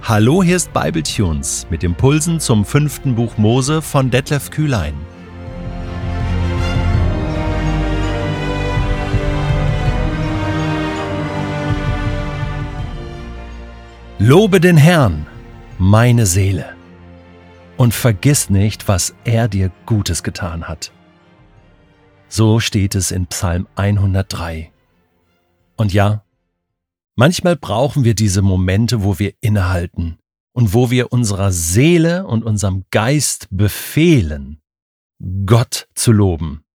Hallo, hier ist Bibletunes mit Impulsen zum 5. Buch Mose von Detlef Kühlein. Lobe den Herrn, meine Seele, und vergiss nicht, was er dir Gutes getan hat. So steht es in Psalm 103. Und ja, manchmal brauchen wir diese Momente, wo wir innehalten und wo wir unserer Seele und unserem Geist befehlen, Gott zu loben.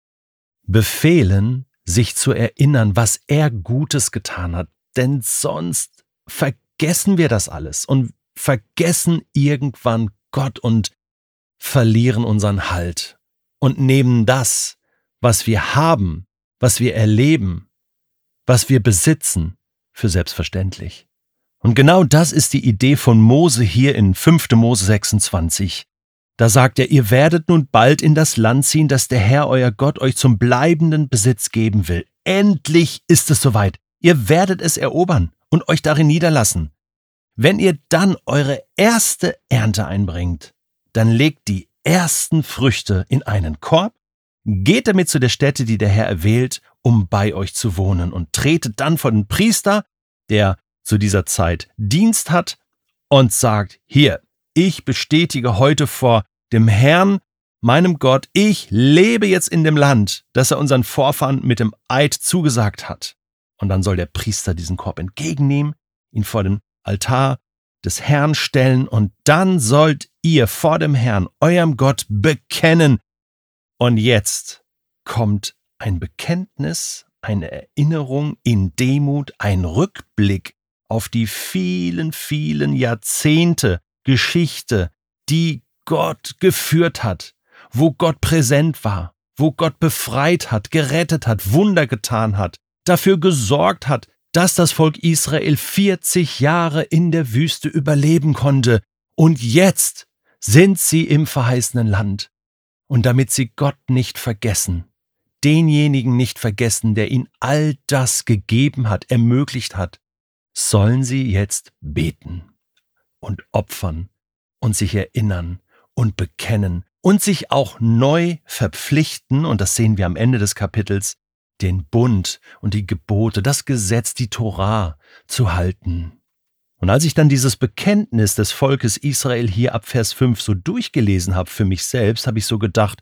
Befehlen, sich zu erinnern, was er Gutes getan hat, denn sonst vergessen wir das alles und vergessen irgendwann Gott und verlieren unseren Halt und nehmen das, was wir haben, was wir erleben, was wir besitzen, für selbstverständlich. Und genau das ist die Idee von Mose hier in 5. Mose 26. Da sagt er, ihr werdet nun bald in das Land ziehen, das der Herr, euer Gott, euch zum bleibenden Besitz geben will. Endlich ist es soweit. Ihr werdet es erobern und euch darin niederlassen. Wenn ihr dann eure erste Ernte einbringt, dann legt die ersten Früchte in einen Korb, geht damit zu der Stätte, die der Herr erwählt, um bei euch zu wohnen, und tretet dann vor den Priester, der zu dieser Zeit Dienst hat, und sagt, hier, ich bestätige heute vor dem Herrn, meinem Gott, ich lebe jetzt in dem Land, das er unseren Vorfahren mit dem Eid zugesagt hat. Und dann soll der Priester diesen Korb entgegennehmen, ihn vor den Altar des Herrn stellen, und dann sollt ihr vor dem Herrn, eurem Gott, bekennen. Und jetzt kommt ein Bekenntnis, eine Erinnerung in Demut, ein Rückblick auf die vielen, vielen Jahrzehnte Geschichte, die Gott geführt hat, wo Gott präsent war, wo Gott befreit hat, gerettet hat, Wunder getan hat, dafür gesorgt hat, dass das Volk Israel 40 Jahre in der Wüste überleben konnte. Und jetzt sind sie im verheißenen Land. Und damit sie Gott nicht vergessen, denjenigen nicht vergessen, der ihnen all das gegeben hat, ermöglicht hat, sollen sie jetzt beten und opfern und sich erinnern und bekennen und sich auch neu verpflichten, und das sehen wir am Ende des Kapitels, den Bund und die Gebote, das Gesetz, die Torah zu halten. Und als ich dann dieses Bekenntnis des Volkes Israel hier ab Vers 5 so durchgelesen habe für mich selbst, habe ich so gedacht,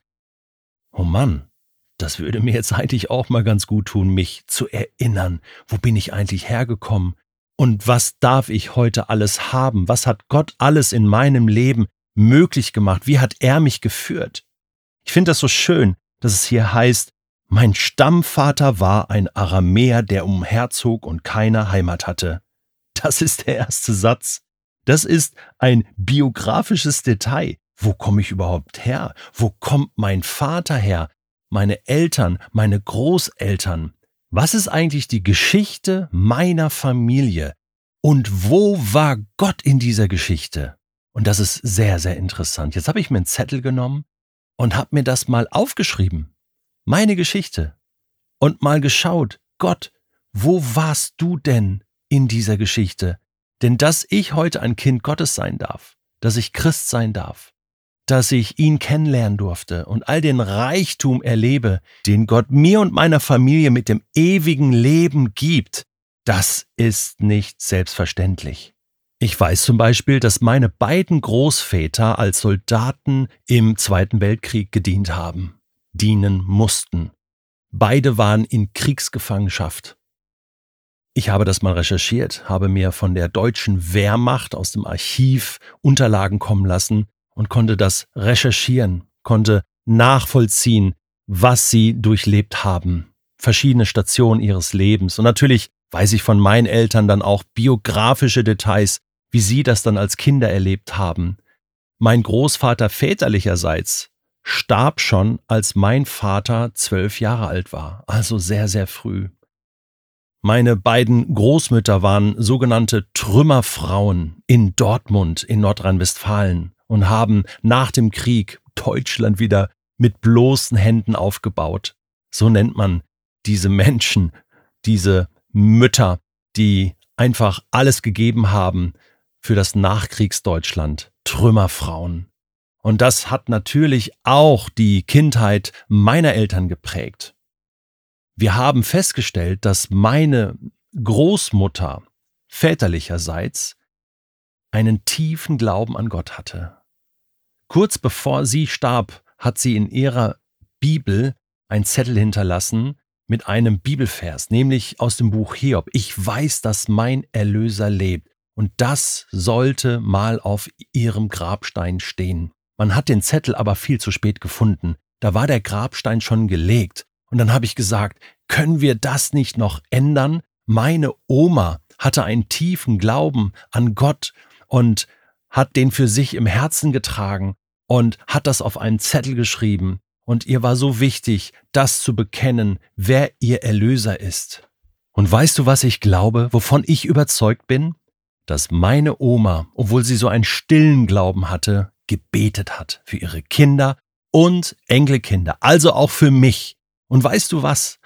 oh Mann, das würde mir jetzt eigentlich auch mal ganz gut tun, mich zu erinnern, wo bin ich eigentlich hergekommen und was darf ich heute alles haben, was hat Gott alles in meinem Leben möglich gemacht, wie hat er mich geführt. Ich finde das so schön, dass es hier heißt, mein Stammvater war ein Aramäer, der umherzog und keine Heimat hatte. Das ist der erste Satz. Das ist ein biografisches Detail. Wo komme ich überhaupt her? Wo kommt mein Vater her? Meine Eltern, meine Großeltern? Was ist eigentlich die Geschichte meiner Familie? Und wo war Gott in dieser Geschichte? Und das ist sehr, sehr interessant. Jetzt habe ich mir einen Zettel genommen und habe mir das mal aufgeschrieben. Meine Geschichte. Und mal geschaut, Gott, wo warst du denn in dieser Geschichte? Denn dass ich heute ein Kind Gottes sein darf, dass ich Christ sein darf, dass ich ihn kennenlernen durfte und all den Reichtum erlebe, den Gott mir und meiner Familie mit dem ewigen Leben gibt, das ist nicht selbstverständlich. Ich weiß zum Beispiel, dass meine beiden Großväter als Soldaten im Zweiten Weltkrieg gedient haben, dienen mussten. Beide waren in Kriegsgefangenschaft. Ich habe das mal recherchiert, habe mir von der deutschen Wehrmacht aus dem Archiv Unterlagen kommen lassen und konnte das recherchieren, konnte nachvollziehen, was sie durchlebt haben. Verschiedene Stationen ihres Lebens. Und natürlich weiß ich von meinen Eltern dann auch biografische Details, wie sie das dann als Kinder erlebt haben. Mein Großvater väterlicherseits starb schon, als mein Vater 12 Jahre alt war, also sehr, sehr früh. Meine beiden Großmütter waren sogenannte Trümmerfrauen in Dortmund in Nordrhein-Westfalen und haben nach dem Krieg Deutschland wieder mit bloßen Händen aufgebaut. So nennt man diese Menschen, diese Mütter, die einfach alles gegeben haben für das Nachkriegsdeutschland, Trümmerfrauen. Und das hat natürlich auch die Kindheit meiner Eltern geprägt. Wir haben festgestellt, dass meine Großmutter väterlicherseits einen tiefen Glauben an Gott hatte. Kurz bevor sie starb, hat sie in ihrer Bibel einen Zettel hinterlassen mit einem Bibelvers, nämlich aus dem Buch Hiob. Ich weiß, dass mein Erlöser lebt. Und das sollte mal auf ihrem Grabstein stehen. Man hat den Zettel aber viel zu spät gefunden. Da war der Grabstein schon gelegt. Und dann habe ich gesagt, können wir das nicht noch ändern? Meine Oma hatte einen tiefen Glauben an Gott und hat den für sich im Herzen getragen und hat das auf einen Zettel geschrieben. Und ihr war so wichtig, das zu bekennen, wer ihr Erlöser ist. Und weißt du, was ich glaube, wovon ich überzeugt bin? Dass meine Oma, obwohl sie so einen stillen Glauben hatte, gebetet hat für ihre Kinder und Enkelkinder, also auch für mich. Und weißt du was?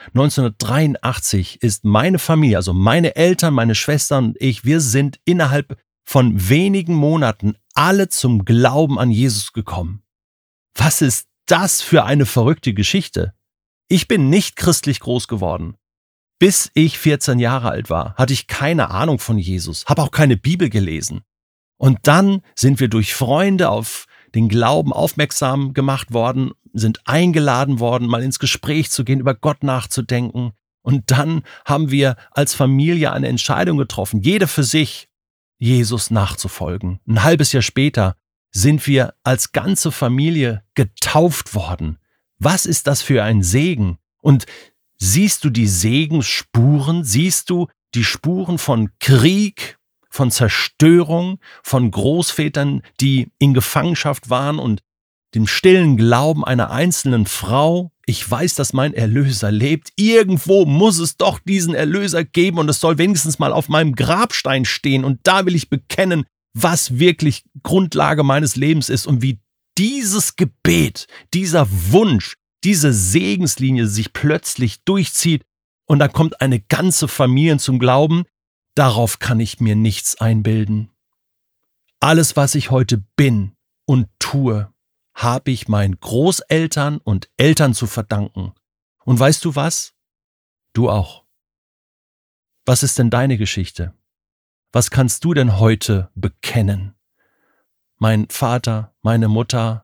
1983 ist meine Familie, also meine Eltern, meine Schwestern und ich, wir sind innerhalb von wenigen Monaten alle zum Glauben an Jesus gekommen. Was ist das für eine verrückte Geschichte? Ich bin nicht christlich groß geworden. Bis ich 14 Jahre alt war, hatte ich keine Ahnung von Jesus, habe auch keine Bibel gelesen. Und dann sind wir durch Freunde auf den Glauben aufmerksam gemacht worden, sind eingeladen worden, mal ins Gespräch zu gehen, über Gott nachzudenken. Und dann haben wir als Familie eine Entscheidung getroffen, jeder für sich, Jesus nachzufolgen. Ein halbes Jahr später sind wir als ganze Familie getauft worden. Was ist das für ein Segen? Und siehst du die Segensspuren? Siehst du die Spuren von Krieg, von Zerstörung, von Großvätern, die in Gefangenschaft waren und dem stillen Glauben einer einzelnen Frau? Ich weiß, dass mein Erlöser lebt. Irgendwo muss es doch diesen Erlöser geben und es soll wenigstens mal auf meinem Grabstein stehen. Und da will ich bekennen, was wirklich Grundlage meines Lebens ist und wie dieses Gebet, dieser Wunsch, diese Segenslinie sich plötzlich durchzieht und da kommt eine ganze Familie zum Glauben. Darauf kann ich mir nichts einbilden. Alles, was ich heute bin und tue, habe ich meinen Großeltern und Eltern zu verdanken. Und weißt du was? Du auch. Was ist denn deine Geschichte? Was kannst du denn heute bekennen? Mein Vater, meine Mutter,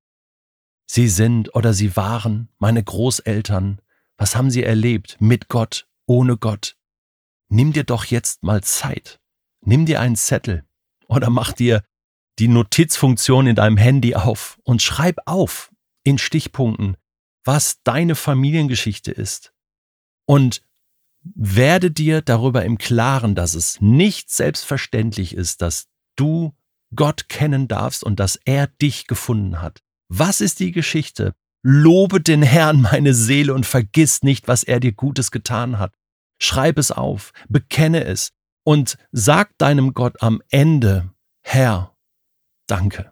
sie sind oder sie waren meine Großeltern. Was haben sie erlebt? Mit Gott, ohne Gott? Nimm dir doch jetzt mal Zeit. Nimm dir einen Zettel oder mach dir die Notizfunktion in deinem Handy auf und schreib auf in Stichpunkten, was deine Familiengeschichte ist. Und werde dir darüber im Klaren, dass es nicht selbstverständlich ist, dass du Gott kennen darfst und dass er dich gefunden hat. Was ist die Geschichte? Lobe den Herrn, meine Seele, und vergiss nicht, was er dir Gutes getan hat. Schreib es auf, bekenne es und sag deinem Gott am Ende, Herr, danke.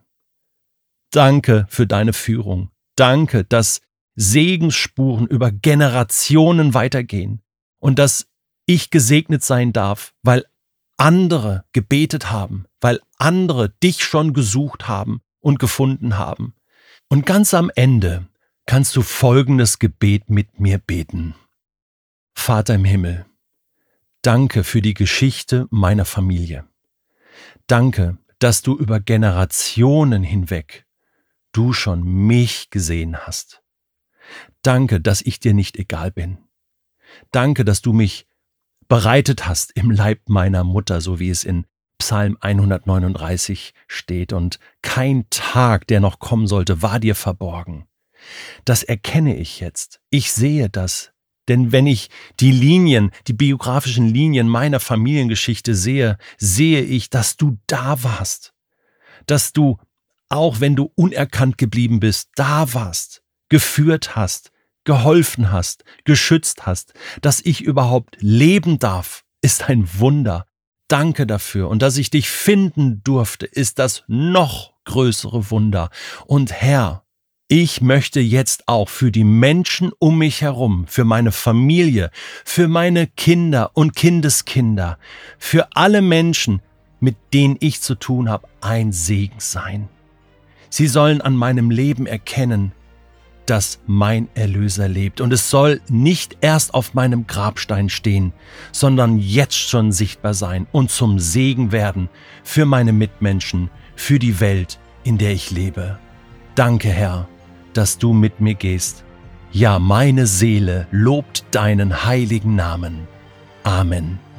Danke für deine Führung. Danke, dass Segensspuren über Generationen weitergehen und dass ich gesegnet sein darf, weil andere gebetet haben, weil andere dich schon gesucht haben und gefunden haben. Und ganz am Ende kannst du folgendes Gebet mit mir beten. Vater im Himmel, danke für die Geschichte meiner Familie. Danke, dass du über Generationen hinweg du schon mich gesehen hast. Danke, dass ich dir nicht egal bin. Danke, dass du mich bereitet hast im Leib meiner Mutter, so wie es in Psalm 139 steht. Und kein Tag, der noch kommen sollte, war dir verborgen. Das erkenne ich jetzt. Ich sehe das. Denn wenn ich die biografischen Linien meiner Familiengeschichte sehe, sehe ich, dass du da warst. Dass du, auch wenn du unerkannt geblieben bist, da warst, geführt hast, geholfen hast, geschützt hast. Dass ich überhaupt leben darf, ist ein Wunder. Danke dafür. Und dass ich dich finden durfte, ist das noch größere Wunder. Und Herr, ich möchte jetzt auch für die Menschen um mich herum, für meine Familie, für meine Kinder und Kindeskinder, für alle Menschen mit denen ich zu tun habe, ein Segen sein. Sie sollen an meinem Leben erkennen, dass mein Erlöser lebt. Und es soll nicht erst auf meinem Grabstein stehen, sondern jetzt schon sichtbar sein und zum Segen werden für meine Mitmenschen, für die Welt, in der ich lebe. Danke, Herr, dass du mit mir gehst. Ja, meine Seele lobt deinen heiligen Namen. Amen.